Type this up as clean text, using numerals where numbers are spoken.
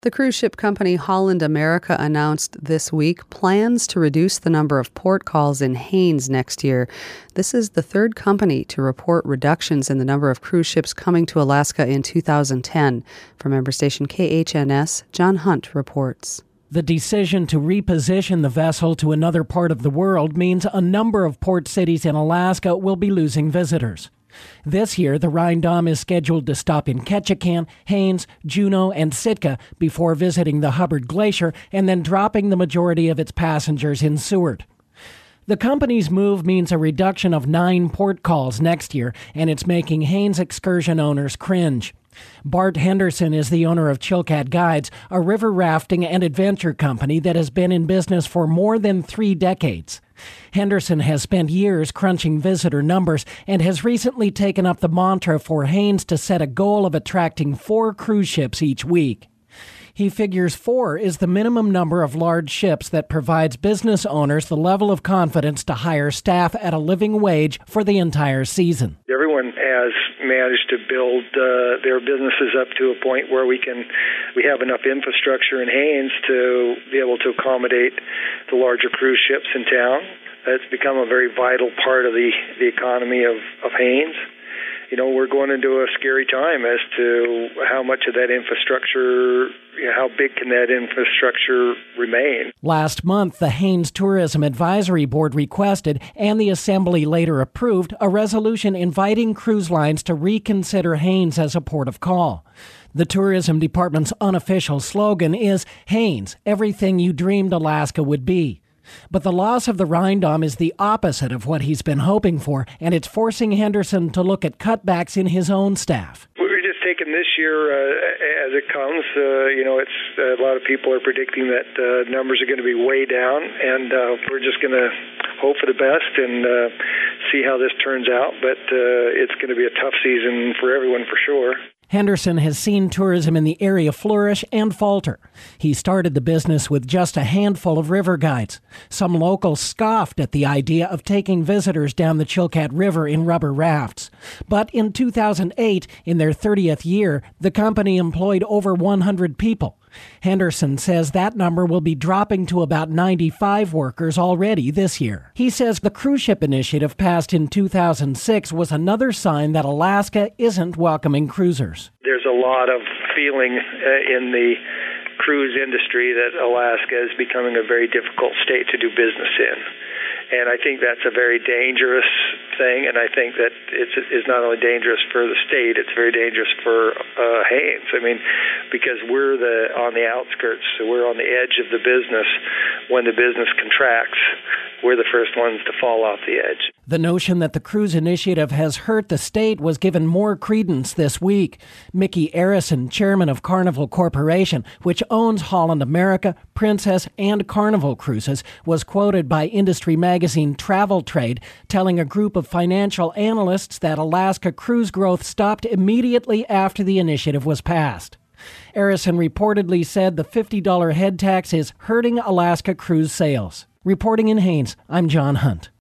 The cruise ship company Holland America announced this week plans to reduce the number of port calls in Haines next year. This is the third company to report reductions in the number of cruise ships coming to Alaska in 2010. From member station KHNS, John Hunt reports. The decision to reposition the vessel to another part of the world means a number of port cities in Alaska will be losing visitors. This year, the Rhein-Dom is scheduled to stop in Ketchikan, Haines, Juneau, and Sitka before visiting the Hubbard Glacier and then dropping the majority of its passengers in Seward. The company's move means a reduction of 9 port calls next year, and it's making Haines excursion owners cringe. Bart Henderson is the owner of Chilkat Guides, a river rafting and adventure company that has been in business for more than 3 decades. Henderson has spent years crunching visitor numbers and has recently taken up the mantra for Haines to set a goal of attracting 4 cruise ships each week. He figures 4 is the minimum number of large ships that provides business owners the level of confidence to hire staff at a living wage for the entire season. Everyone has managed to build their businesses up to a point where we have enough infrastructure in Haines to be able to accommodate the larger cruise ships in town. It's become a very vital part of the economy of Haines. You know, we're going into a scary time as to how much of that infrastructure, how big can that infrastructure remain. Last month, the Haines Tourism Advisory Board requested, and the Assembly later approved, a resolution inviting cruise lines to reconsider Haines as a port of call. The Tourism Department's unofficial slogan is, "Haines, everything you dreamed Alaska would be." But the loss of the Rhein-Dom is the opposite of what he's been hoping for, and it's forcing Henderson to look at cutbacks in his own staff. We're just taking this year as it comes. It's a lot of people are predicting that numbers are going to be way down, and we're just going to hope for the best and see how this turns out. But it's going to be a tough season for everyone for sure. Henderson has seen tourism in the area flourish and falter. He started the business with just a handful of river guides. Some locals scoffed at the idea of taking visitors down the Chilkat River in rubber rafts. But in 2008, in their 30th year, the company employed over 100 people. Henderson says that number will be dropping to about 95 workers already this year. He says the cruise ship initiative passed in 2006 was another sign that Alaska isn't welcoming cruisers. There's a lot of feeling in the cruise industry that Alaska is becoming a very difficult state to do business in. And I think that's a very dangerous thing, and I think that it's not only dangerous for the state, it's very dangerous for Haines. I mean, because we're on the outskirts, so we're on the edge of the business. When the business contracts, we're the first ones to fall off the edge. The notion that the cruise initiative has hurt the state was given more credence this week. Mickey Arison, chairman of Carnival Corporation, which owns Holland America, Princess, and Carnival Cruises, was quoted by industry magazine Travel Trade telling a group of financial analysts that Alaska cruise growth stopped immediately after the initiative was passed. Arison reportedly said the $50 head tax is hurting Alaska cruise sales. Reporting in Haines, I'm John Hunt.